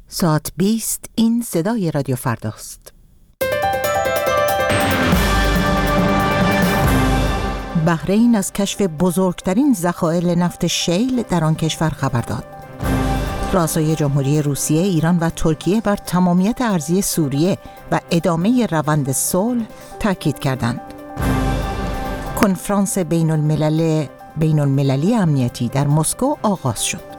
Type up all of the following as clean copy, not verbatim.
ساعت 20 این صدای رادیو فرداست. بحرین از کشف بزرگترین ذخایر نفت شیل در آن کشور خبر داد. رؤسای جمهوری روسیه، ایران و ترکیه بر تمامیت ارضی سوریه و ادامه روند صلح تاکید کردند. کنفرانس بین المللی امنیتی در مسکو آغاز شد.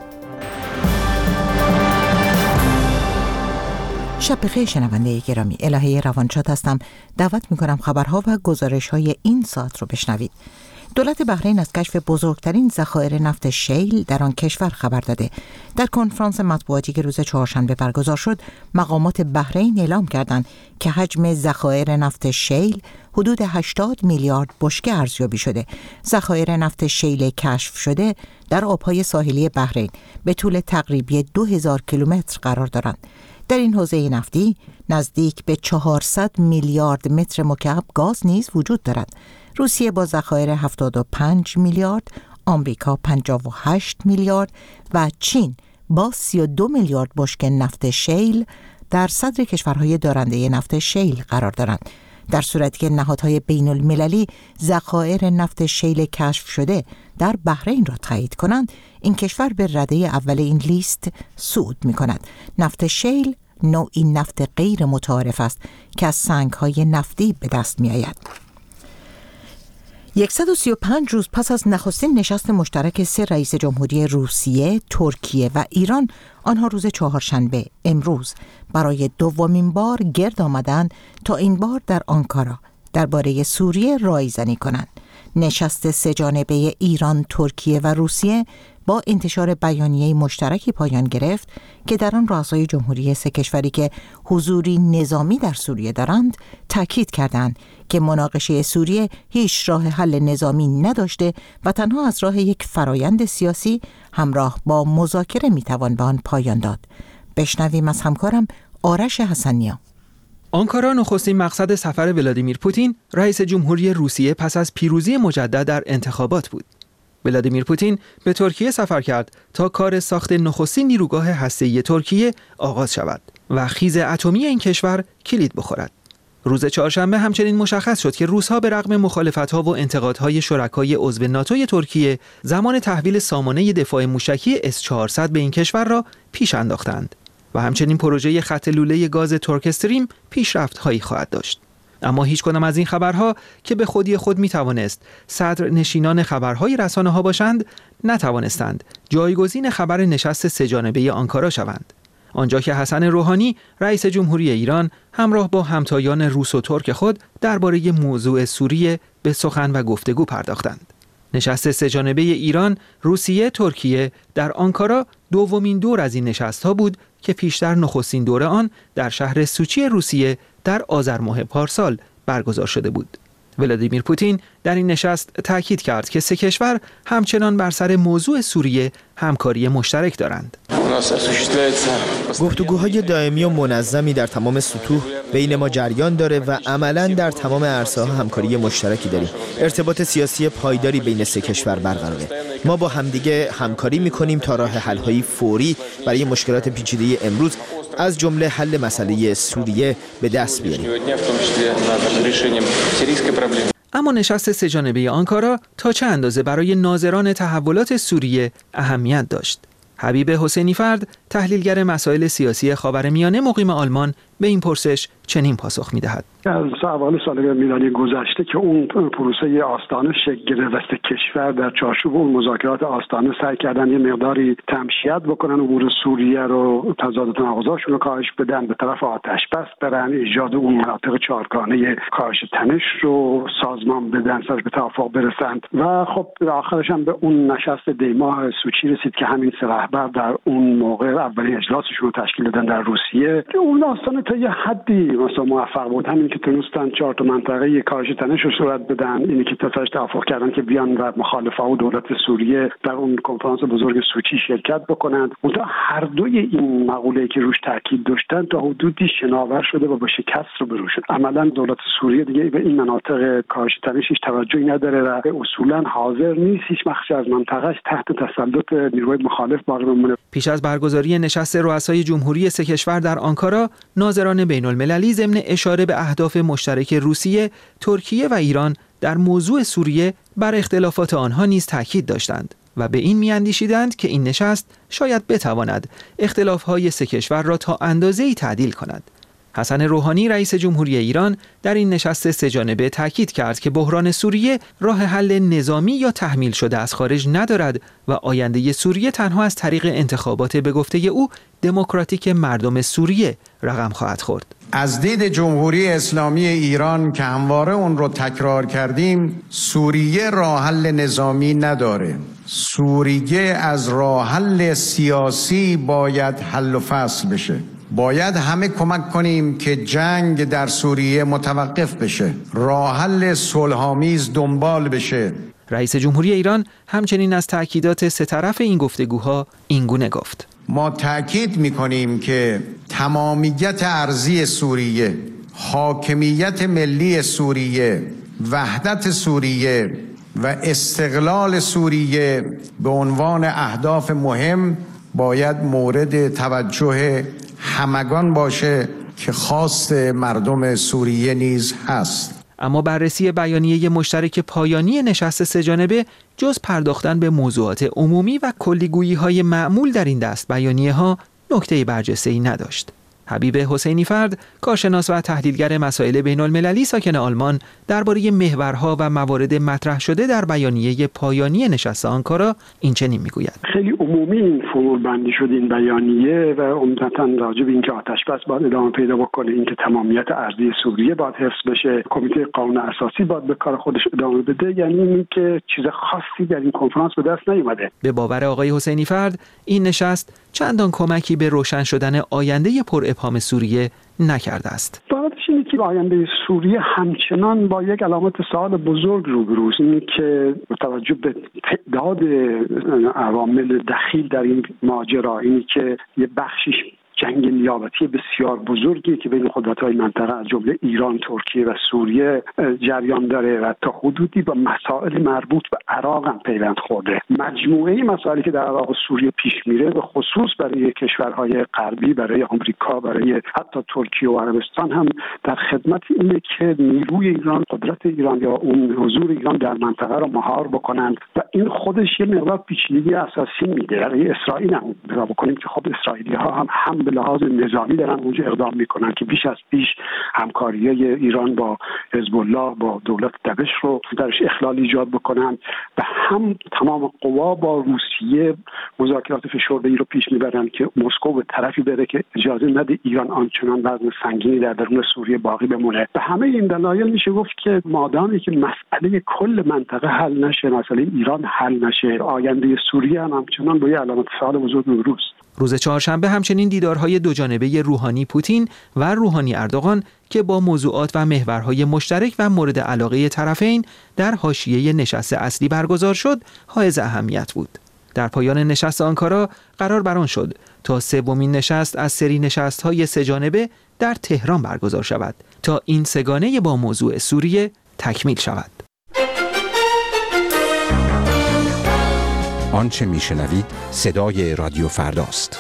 شب بخیر شنونده گرامی، الهه روانشاد هستم. دعوت میکنم خبرها و گزارش‌های این ساعت رو بشنوید. دولت بحرین از کشف بزرگترین ذخایر نفت شیل در آن کشور خبر داده. در کنفرانس مطبوعاتی که روز چهارشنبه برگزار شد، مقامات بحرین اعلام کردند که حجم ذخایر نفت شیل حدود 80 میلیارد بشکه ارزیابی شده. ذخایر نفت شیل کشف شده در آبهای ساحلی بحرین به طول تقریبی 2000 کیلومتر قرار دارند. در این حوزه نفتی نزدیک به 400 میلیارد متر مکعب گاز نیز وجود دارد. روسیه با ذخایر 75 میلیارد، آمریکا 58 میلیارد و چین با 32 میلیارد بشکه نفت شیل در صدر کشورهای دارنده نفت شیل قرار دارند. در صورتی که نهادهای بین المللی ذخایر نفت شیل کشف شده در بحرین را تایید کنند، این کشور به رده اول این لیست صعود می کند. نفت شیل نوعی نفت غیر متعارف است که از سنگ‌های نفتی به دست می آید. 135 روز پس از نخستین نشست مشترک سه رئیس جمهوری روسیه، ترکیه و ایران، آنها روز چهارشنبه امروز برای دومین بار گرد آمدند تا این بار در آنکارا درباره سوریه رایزنی کنند. نشست سه جانبه ایران، ترکیه و روسیه با انتشار بیانیه مشترکی پایان گرفت که در آن رؤسای جمهوری سه کشوری که حضوری نظامی در سوریه دارند تاکید کردند که مناقشه سوریه هیچ راه حل نظامی نداشته و تنها از راه یک فرایند سیاسی همراه با مذاکره میتوان به آن پایان داد. بشنویم از همکارم آرش حسنیا. آنکارا نخستین مقصد سفر ولادیمیر پوتین، رئیس جمهوری روسیه پس از پیروزی مجدد در انتخابات بود. ولادیمیر پوتین به ترکیه سفر کرد تا کار ساخت نخستین نیروگاه هسته‌ای ترکیه آغاز شود و خیز اتمی این کشور کلید بخورد. روز چهارشنبه همچنین مشخص شد که روس‌ها به رغم مخالفت‌ها و انتقادهای شرکای عضو ناتو ترکیه، زمان تحویل سامانه دفاع موشکی S-400 به این کشور را پیش انداختند و همچنین پروژه خط لوله گاز ترک استریم پیشرفت‌هایی خواهد داشت. اما هیچ کدام از این خبرها که به خودی خود میتوانست صدر نشینان خبرهای رسانه‌ها باشند، نتوانستند جایگزین خبر نشست سه جانبه آنکارا شوند. آنجا که حسن روحانی، رئیس جمهوری ایران، همراه با همتایان روس و ترک خود درباره موضوع سوریه به سخن و گفتگو پرداختند. نشست سه جانبه ایران، روسیه، ترکیه در آنکارا دومین دور از این نشست‌ها بود که پیشتر نخستین دور آن در شهر سوچی روسیه در آذر ماه پارسال برگزار شده بود. ولادیمیر پوتین در این نشست تاکید کرد که سه کشور همچنان بر سر موضوع سوریه همکاری مشترک دارند. گفتگوهای دائمی و منظمی در تمام سطوح بین ما جریان داره و عملاً در تمام عرصه‌ها همکاری مشترکی داریم. ارتباط سیاسی پایداری بین سه کشور برقراره. ما با همدیگه همکاری می‌کنیم تا راه حل‌های فوری برای مشکلات پیچیده امروز از جمله حل مسئله سوریه به دست بیاریم. اما نشست سه جانبه آنکارا تا چه اندازه برای ناظران تحولات سوریه اهمیت داشت؟ حبیب حسینی فرد، تحلیلگر مسائل سیاسی خاورمیانه مقیم آلمان، به این پرسش چنین پاسخ می‌دهد. از اوایل سال میلادی گذشته که اون پروسه آستانه شکل گرفت، کشور در چارچوب اون مذاکرات آستانه سعی کردن یه مقداری تمشیت بکنن، امور سوریه رو، تضاد و تناقضاشون رو کاهش بدن، به طرف آتش بس برن، ایجاد اون مناطق چهارگانه کاهش تنش رو سازمان بدن، سرش به توافق برسند و خب آخرش هم به اون نشست دیماه سوچی رسید که همین سه رهبر در اون موقع اولین اجلاسشون رو تشکیل دادن در روسیه. اون آستانه تا یه حدی دیپلماس‌ها موفق بودن، اینی که تونستن 4 تا منطقه کاهش تنش رو صورت بدن، اینی که تفاش توافق کردن که بیان و مخالفا و دولت سوریه در اون کنفرانس بزرگ سوچی شرکت بکنند. اونجا هر دوی این مقوله‌ای که روش تاکید داشتن تا حدودی شناور شده و با شکست رو برو شد. عملاً دولت سوریه دیگه به این مناطق کاهش تنشش توجهی نداره و اصولاً حاضر نیست هیچ بخشی از منطقه‌اش تحت تسلط نیروهای مخالف باقی بمونه. پیش از برگزاری نشست رؤسای جمهوری سه کشور در آنکارا، ناظران بین‌المللی ضمن اشاره به اهداف مشترک روسیه، ترکیه و ایران در موضوع سوریه بر اختلافات آنها نیز تاکید داشتند و به این می‌اندیشیدند که این نشست شاید بتواند اختلاف‌های سه کشور را تا اندازه‌ای تعدیل کند. حسن روحانی رئیس جمهوری ایران در این نشست سه‌جانبه تاکید کرد که بحران سوریه راه حل نظامی یا تحمیل شده از خارج ندارد و آینده سوریه تنها از طریق انتخابات به گفته او دموکراتیک مردم سوریه رقم خواهد خورد. از دید جمهوری اسلامی ایران که همواره اون رو تکرار کردیم، سوریه راه حل نظامی نداره. سوریه از راه حل سیاسی باید حل و فصل بشه. باید همه کمک کنیم که جنگ در سوریه متوقف بشه، راه حل صلح‌آمیز دنبال بشه. رئیس جمهوری ایران همچنین از تأکیدات سه طرف این گفتگوها اینگونه گفت: ما تأکید می‌کنیم که تمامیت ارضی سوریه، حاکمیت ملی سوریه، وحدت سوریه و استقلال سوریه به عنوان اهداف مهم باید مورد توجه همگان باشه که خواست مردم سوریه نیز هست. اما بررسی بیانیه مشترک پایانی نشست سه‌جانبه جز پرداختن به موضوعات عمومی و کلیگویی‌های معمول در این دست بیانیه‌ها نکته برجسته‌ای نداشت. حبیب حسینی فرد، کارشناس و تحلیلگر مسائل بین‌المللی ساکن آلمان، درباره محورها و موارد مطرح شده در بیانیه پایانی نشست آنکارا این چنین میگوید: خیلی عمومی این فرول بندی شد این بیانیه و عمدتاً راجع به اینکه آتش‌بس باید ادامه پیدا بکنه، اینکه تمامیت ارضی سوریه باید حفظ بشه، کمیته قانون اساسی باید به کار خودش ادامه بده، یعنی اینکه چیز خاصی در این کنفرانس به دست نیومده. به باور آقای حسینی فرد، این نشست چندان کمکی به روشن شدن آینده پر ابهام سوریه نکرده است. واقعیتش اینه که آینده سوریه همچنان با یک علامت سوال بزرگ روبروست، اینه که با توجه به تعداد عوامل دخیل در این ماجرا، اینه که یه بخشیش جنگ نیابتی بسیار بزرگی که بین قدرت‌های منطقه از جمله ایران، ترکیه و سوریه جریان داره و تا حدودی با مسائل مربوط به عراق هم پیوند خورده. مجموعه مسائلی که در عراق و سوریه پیش میره به خصوص برای کشورهای غربی، برای آمریکا، برای حتی ترکیه و عربستان هم در خدمت اینه که نیروی ایران، قدرت ایران یا اون حضور ایران در منطقه رو مهار بکنند و این خودش یه مقدار پیچیدگی اساسی میده. برای اسرائیل هم نگاه بکنیم که خب اسرائیلی‌ها هم به لحاظ نظامی دارن اونجا اقدام میکنن که بیش از پیش همکاری ایران با حزب الله، با دولت دمشق رو درش اخلال ایجاد بکنن و هم تمام قوا با روسیه مذاکرات فشرده‌ای رو پیش میبرن که مسکو به طرفی بره که اجازه نده ایران آنچنان وزن سنگینی در درون سوریه باقی بمونه. به همه این دلایل میشه گفت که مادامی که مسئله کل منطقه حل نشه، مسئله ایران حل نشه، آینده سوریه هم همچنان با یه علامت سوال بزرگ روبروست. روز چهارشنبه همچنین دیدارهای دوجانبه روحانی پوتین و روحانی اردوغان که با موضوعات و محورهای مشترک و مورد علاقه طرفین در حاشیه نشست اصلی برگزار شد حائز اهمیت بود. در پایان نشست آنکارا قرار بر آن شد تا سومین نشست از سری نشست‌های سه‌جانبه در تهران برگزار شود تا این سگانه با موضوع سوریه تکمیل شود. آنچه میشنوید صدای رادیو فرداست.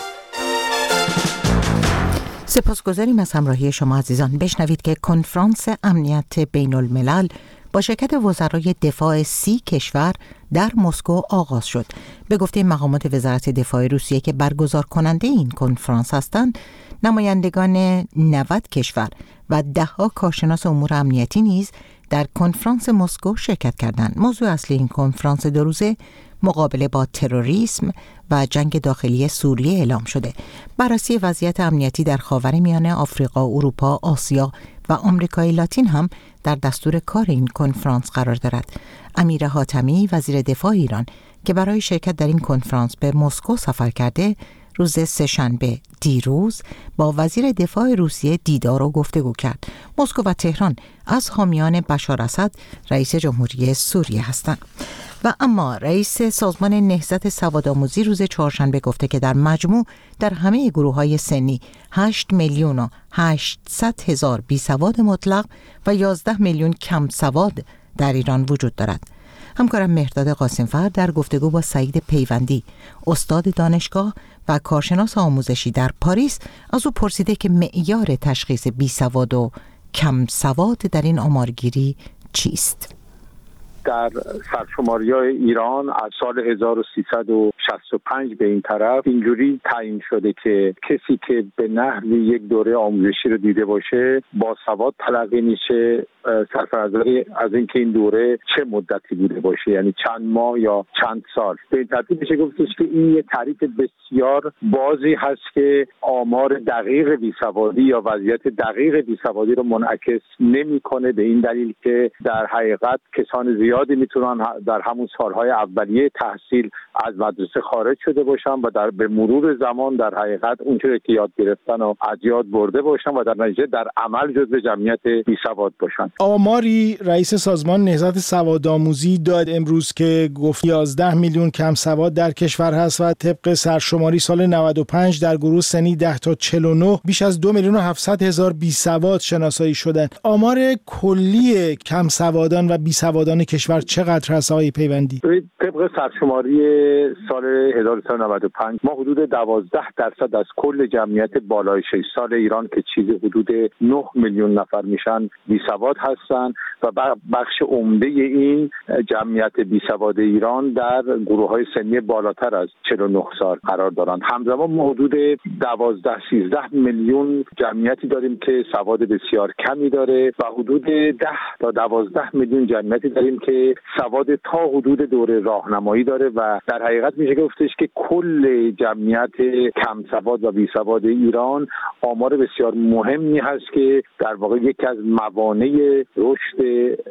سپاسگزاریم از همراهی شما عزیزان. بشنوید که کنفرانس امنیت بین الملل با شرکت وزرای دفاع 30 کشور در مسکو آغاز شد. به گفته مقامات وزارت دفاع روسیه که برگزار کننده این کنفرانس هستند، نمایندگان 90 کشور و 10 کارشناس امور امنیتی نیز در کنفرانس مسکو شرکت کردند. موضوع اصلی این کنفرانس 2 روزه مقابله با تروریسم و جنگ داخلی سوریه اعلام شده. بررسی وضعیت امنیتی در خاورمیانه، آفریقا، اروپا، آسیا و آمریکای لاتین هم در دستور کار این کنفرانس قرار دارد. امیر حاتمی وزیر دفاع ایران که برای شرکت در این کنفرانس به مسکو سفر کرده، روز سه‌شنبه دیروز با وزیر دفاع روسیه دیدار و گفتگو کرد. مسکو و تهران از حامیان بشار اسد رئیس جمهوری سوریه هستند. و اما رئیس سازمان نهضت سوادآموزی روز چهارشنبه گفته که در مجموع در همه گروه‌های سنی 8,800,000 بیسواد مطلق و 11 میلیون کم سواد در ایران وجود دارد. همکارم مهرداد قاسمفر در گفتگو با سعید پیوندی، استاد دانشگاه و کارشناس آموزشی در پاریس، از او پرسیده که معیار تشخیص بیسواد و کم سواد در این آمارگیری چیست؟ در سرشماری‌های ایران از سال 1365 به این طرف اینجوری تعیین شده که کسی که به نحوی یک دوره آموزشی رو دیده باشه با سواد تلقی میشه، سرفرازی از اینکه این دوره چه مدتی بوده باشه، یعنی چند ماه یا چند سال. به این ترتیب میشه گفتش که این یه تعریف بسیار بازی هست که آمار دقیق بیسوادی یا وضعیت دقیق بیسوادی رو منعکس نمی‌کنه، به این دلیل که در حقیقت کسان زیادی میتونن در همون سالهای اولیه تحصیل از مدرسه خارج شده باشن و به مرور زمان در حقیقت اونچه که یاد گرفتن و از یاد برده باشن و در نتیجه در عمل جزو جمعیت بیسواد باشن. آماری رئیس سازمان نهضت سوادآموزی داد امروز که گفت 11 میلیون کم سواد در کشور هست و طبق سرشماری سال 95 در گروه سنی 10 تا 49 بیش از 2,700,000 بیسواد شناسایی شدن. آمار کلی کم سوادان و بیسوادان کشور چقدر هست آقای پیوندی؟ طبق سرشماری سال 1395 ما حدود 12% از کل جمعیت بالای 6 سال ایران که چیزی حدود 9 میلیون نفر میشن بیسواد هستند و بخش عمده این جمعیت بیسواد ایران در گروه‌های سنی بالاتر از 49 سال قرار دارند. همزمان ما حدود 12-13 میلیون جمعیتی داریم که سواد بسیار کمی داره و حدود 10 تا 12 میلیون جمعیتی داریم که سواد تا حدود دوره راهنمایی داره و در حقیقت میشه گفتش که کل جمعیت کم سواد و بیسواد ایران آمار بسیار مهمی هست که در واقع یکی از موانع رشد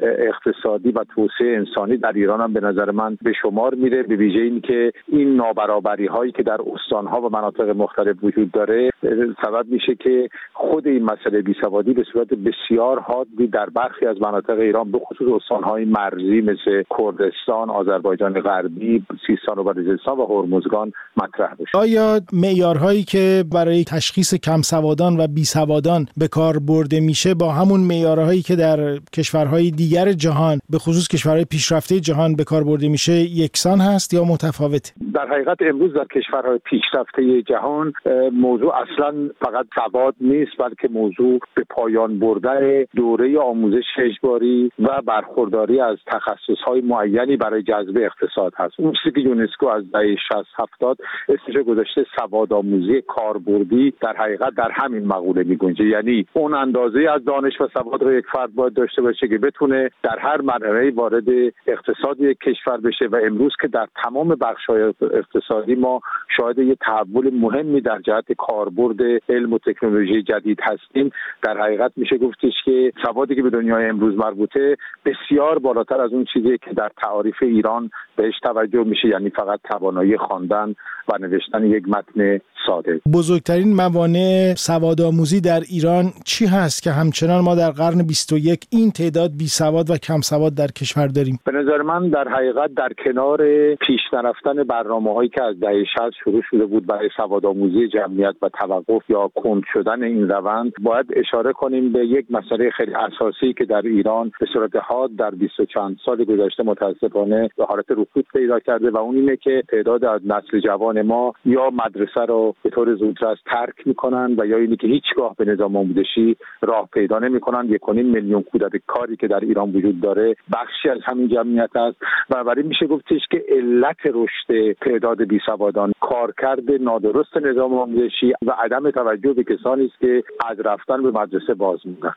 اقتصادی و توسعه انسانی در ایران هم به نظر من به شمار میره، به ویژه این که این نابرابری هایی که در استانها و مناطق مختلف وجود داره سبب میشه که خود این مسئله بیسوادی به صورت بسیار حادی در برخی از مناطق ایران به خصوص استانهای مرزی مثل کردستان، آذربایجان غربی، سیستان و بلوچستان و هرمزگان مطرح بشه. آیا معیارهایی که برای تشخیص کم سوادان و بیسوادان به کار برده میشه با همون معیارهایی که در کشورهای دیگر جهان به خصوص کشورهای پیشرفته جهان به کار برده میشه یکسان هست یا متفاوت؟ در حقیقت امروز در کشورهای پیشرفته جهان موضوع اصلا فقط سواد نیست، بلکه موضوع به پایان بردن دوره آموزش اجباری و برخورداری از تخصصهای معینی برای جذب اقتصاد هست. اون چیزی که یونسکو از دهه 60-70 اسمش گذاشته سوادآموزی کاربردی در حقیقت در همین مقوله میگنجه، یعنی اون اندازه از دانش و سواد رو یک فرد باید داشته باشه که بتونه در هر مرحله وارد اقتصاد یک کشور بشه و امروز که در تمام بخش‌های اقتصادی ما شاهد یک تحول مهمی در جهت کاربرد علم و تکنولوژی جدید هستیم، در حقیقت میشه گفتش که سوادی که به دنیای امروز مربوطه بسیار بالاتر از اون چیزی که در تعاریف ایران بهش توجه میشه، یعنی فقط توانایی خواندن و نوشتن یک متن ساده. بزرگترین موانع سوادآموزی در ایران چی هست که همچنان ما در قرن 21 این تعداد بیسواد و کم سواد در کشور داریم؟ به نظر من در حقیقت در کنار پیش نرفتن برنامه‌هایی که از دهه 60 شروع شده بود برای سوادآموزی جمعیت و توقف یا کند شدن این روند، باید اشاره کنیم به یک مسئله خیلی اساسی که در ایران به صورت حاد در 20 و چند سال گذشته متاسفانه به حالت رکود پیدا کرده و اون اینه که تعداد از نسل جوان ما یا مدرسه رو به طور زودرس ترک میکنن و یا اینی که هیچگاه به نظام آموزشی راه پیدا نمیکنن. 1.5 میلیون کودک کاری که در ایران وجود داره بخشی از همین جمعیت است و برای میشه گفتش که علت رشد تعداد بیسوادان کارکرد نادرست نظام آموزشی و عدم توجه به کسانی است که از رفتن به مدرسه باز می‌مونن.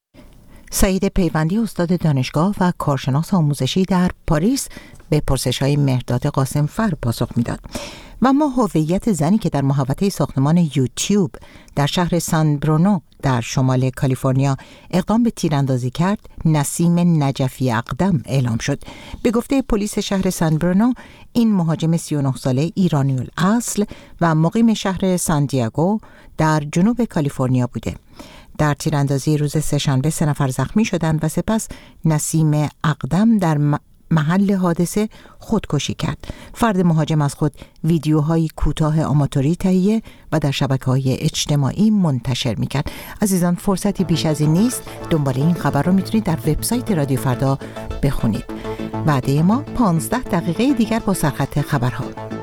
سعید پیوندی، استاد دانشگاه و کارشناس آموزشی در پاریس، به پرسش‌های مهرداد قاسمفر پاسخ میداد. و ما هویت زنی که در محوطه ساختمان یوتیوب در شهر سان برونو در شمال کالیفرنیا اقدام به تیراندازی کرد، نسیم نجفی اقدم اعلام شد. به گفته پلیس شهر سان برنو، این مهاجم 39 ساله ایرانی الاصل و مقیم شهر سان دیاگو در جنوب کالیفرنیا بوده. در تیراندازی روز سه‌شنبه 3 نفر زخمی شدند و سپس نسیم اقدم در محل حادثه خودکشی کرد. فرد مهاجم از خود ویدیوهای کوتاه آماتوری تهیه و در شبکه‌های اجتماعی منتشر می‌کرد. عزیزان، فرصتی بیش از این نیست. دنبال این خبر رو میتونید در وبسایت رادیو فردا بخونید. وعده ما 15 دقیقه دیگر با سرخط خبرها.